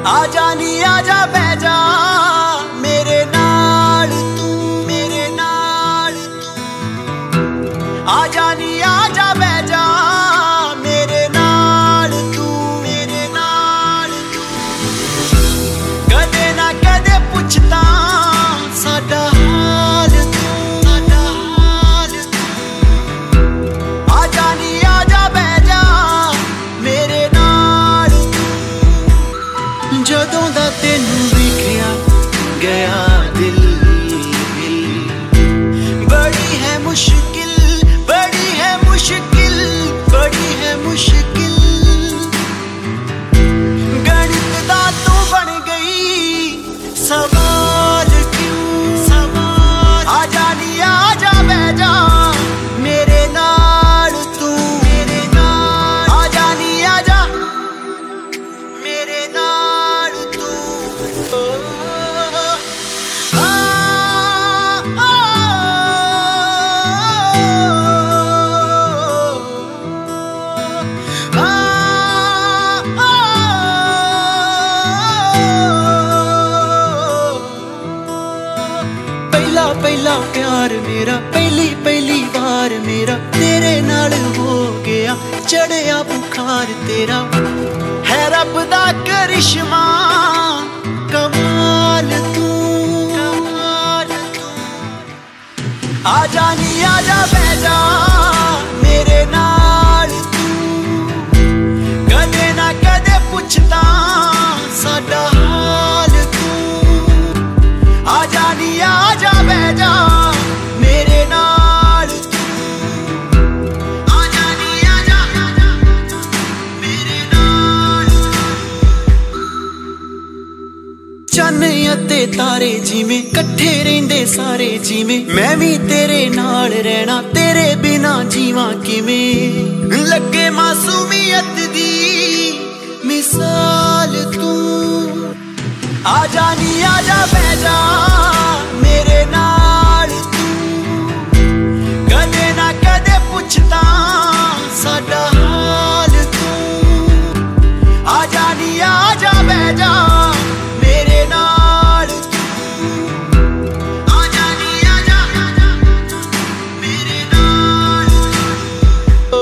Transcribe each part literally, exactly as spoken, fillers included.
आजा नी आजा बह जा मेरे नाल तू, मेरे नाल तू। आजा नी आजा बह जा मेरे नाल तू, मेरे नाल तू। कदे ना कदे पुछता साडा हाल तू, साडा हाल तू। आजा नी आजा बह जा मेरे नाल तू। जदों दा तेनू वेखिया गया दिल, दिल। बड़ी है मुश्किल, बड़ी है मुश्किल, बड़ी है मुश्किल। गणित दा तू बन गई सवाल क्यों, सवाल। आजा नी आजा बह जा मेरे नाल तू, मेरे नाल। आजा नी आजा मेरे नाल तू। ओ, आ, आ, आ, आ, पहला पहला प्यार मेरा, पहली पहली बार मेरा तेरे नाल हो गया। चढ़िया बुखार तेरा है रब दा करिश्मा, कमाल तू, कमाल तू। आजा नी आजा बह जा मेरे नाल तू। कदे ना कदे पुछता साडा हाल तू। आजा नी आजा बह जा मेरे नाल तू। आजा नी आजा मेरे नाल तू। चन्न अते तारे जिवें कट्ठे रहिंदे सारे जिवें, मैं भी तेरे नाल रहना, तेरे बिना जीवां किवें। लगे मासूमियत दी मिसाल तू। आजा नी आजा बह जा मेरे नाल तू। कदे ना कदे पुछता साडा हाल तू। आजा नी आजा बह जा मेरे नाल तू। आजा नी आजा मेरे नाल तू। ओ,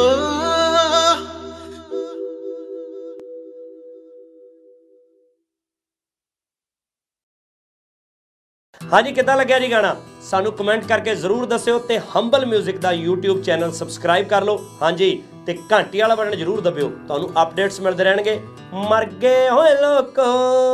हाँ जी, कितना लग्या जी गाना? सानू कमेंट करके जरूर दस्यो ते हंबल म्यूजिक दा यूट्यूब चैनल सबसक्राइब कर लो। हाँ जी, ते घंटी वाला बटन जरूर दबियो, तुहानू अपडेट्स मिलते रहणगे। मर गए होए लोको।